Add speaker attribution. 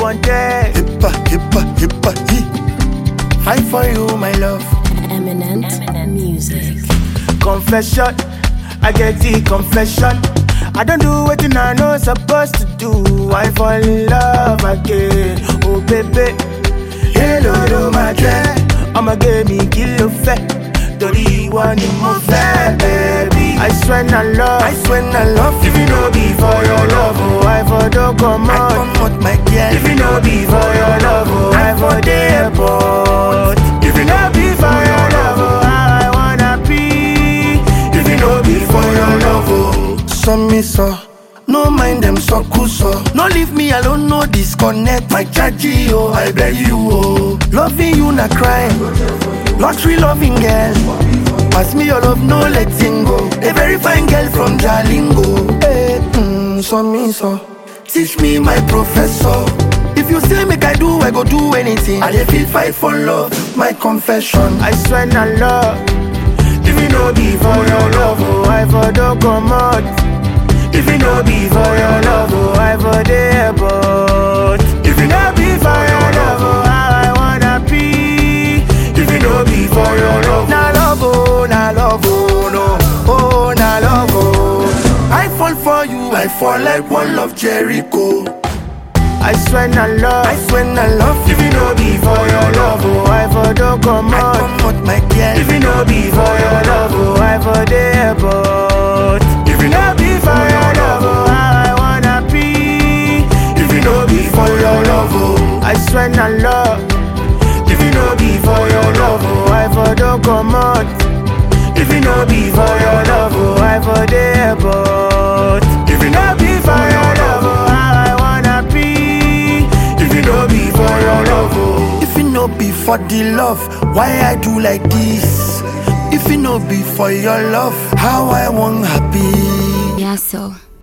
Speaker 1: wanted.
Speaker 2: Hippa, hippa, hippa, he. Fight for you, my love.
Speaker 3: Eminent music.
Speaker 1: Confession, I get the confession. I don't do what I know supposed to do. I fall in love again. Oh baby, hello my dread. I'ma give me kilo fat. Tori one in my fat, baby. I swear I love. If you know be for your love, oh I for don't come out.
Speaker 2: I come out, my girl.
Speaker 1: If you know be for your love, oh I for the airport. If you know be for your love, oh I wanna be. If you know be for your love, oh.
Speaker 2: Some me so, no mind them so cool so. No leave me alone, no disconnect. My chargy, oh, I beg you, oh. Loving you na crime, lottery loving girl. Pass me your love, no letting go. A very fine girl from Jalingo. Hey, so me so, teach me my professor. If you say make I do, I go do anything. I dey feel fight for love, my confession.
Speaker 1: I swear I love. If you know be for your love, oh I for don't come out. If you know be for your love, oh I for the airport. If you know be for your love, oh I wanna be. If you know be for your love,
Speaker 2: Na love, oh, no. Oh, na love, oh. I fall for you, I fall like one of Jericho.
Speaker 1: I swear I love.
Speaker 2: If
Speaker 1: If you know be for your love, oh I for don't come
Speaker 2: I
Speaker 1: out.
Speaker 2: come out, my girl.
Speaker 1: If you know be for your love, oh I for the airport. If you know be for your love, oh I wanna be. If you know be for your love, oh I swear I love. If you know be for your love, oh I for don't come out. If you know be for your love, oh I for the airport. If you know be for your love, oh I wanna be. If you know be for your love, oh.
Speaker 2: If it no be for the love, why I do like this? If it no be for your love, how I want happy.
Speaker 3: Yeah, so.